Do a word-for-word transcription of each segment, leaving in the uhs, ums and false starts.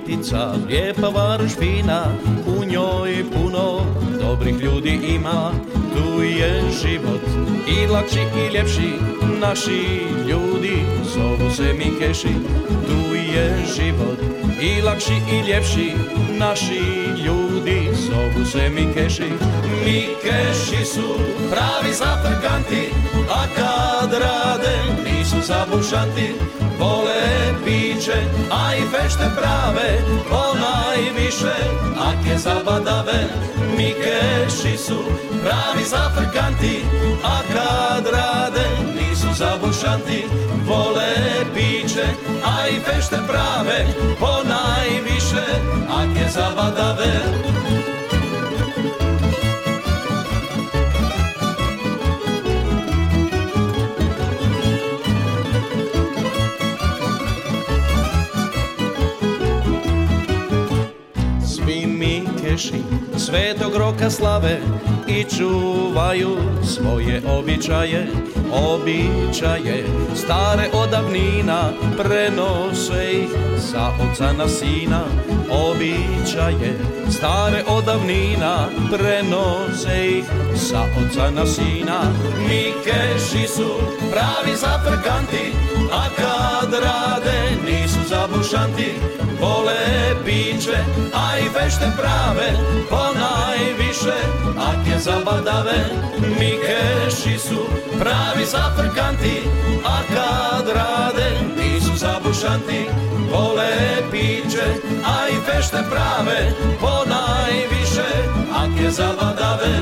Virovitica, lijepa varoš fina, u njoj puno dobrih ljudi ima. Tu je život i lakši i ljepši, naši ljudi zovu se Mikeši. Tu je život i lakši i ljepši, naši ljudi zovu se Mikeši. Mikeši su pravi zafrkanti, a kad rade nisu zabušanti. Vole piće, a i fešte prave, ponajviše ak je zabadave. Mikeši su pravi zafrkanti, a kad rade nisu zabušanti. Vole piće, a i fešte prave, ponajviše ak je zabadave. Svetog Roka slave i čuvaju svoje običaje, običaje stare od davnina, prenose ih sa oca na sina. Običaje stare od davnina, prenose ih sa oca na sina. Mikeši su pravi zafrkanti, a kad rade nisu zabušanti. Vole piće, a i fešte prave, ponajviše ak je zabadave. Mikeši su pravi zafrkanti, a kad rade nisu zabušanti. Vole piće, a i fešte prave, ponajviše ak je zabadave.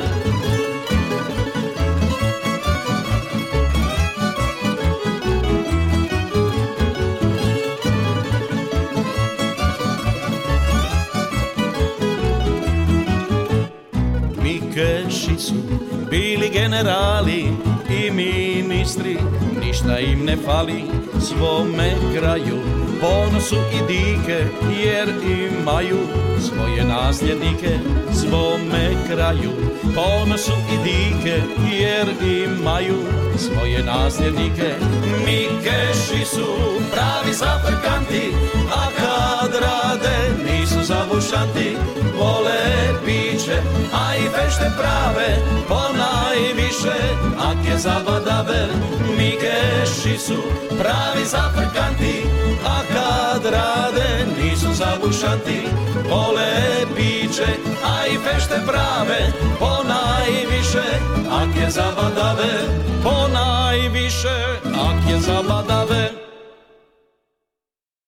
Mikeši su bili generali i ministri, ništa im ne fali svome kraju. Ponosu i dike jer imaju svoje nasljednike svome kraju. Ponosu i dike jer imaju svoje nasljednike. Mikeši su pravi zafrkanti, a kad rade nisu zabušanti. Vole piće, a i fešte prave, ponajviše ak je zabadave. Mikeši su pravi zafrkanti, a kad rade nisu zabušanti. Vole piće, a i fešte prave, ponajviše ak je zabadave. Ponajviše ak je zabadave.